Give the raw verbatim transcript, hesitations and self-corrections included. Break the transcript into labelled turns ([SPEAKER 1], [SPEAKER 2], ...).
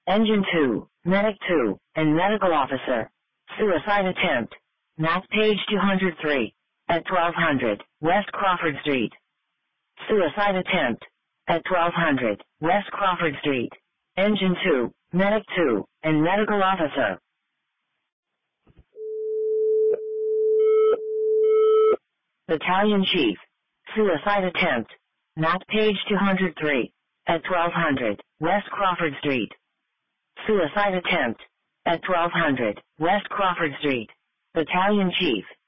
[SPEAKER 1] Engine two, Medic two, and Medical Officer. Suicide attempt. Map page two hundred three. At twelve hundred, West Crawford Street. Suicide attempt. At twelve hundred, West Crawford Street. Engine two, Medic two, and Medical Officer. Battalion Chief. Suicide attempt. Map page two hundred three. At twelve hundred, West Crawford Street. Suicide attempt. At twelve hundred, West Crawford Street. Battalion Chief.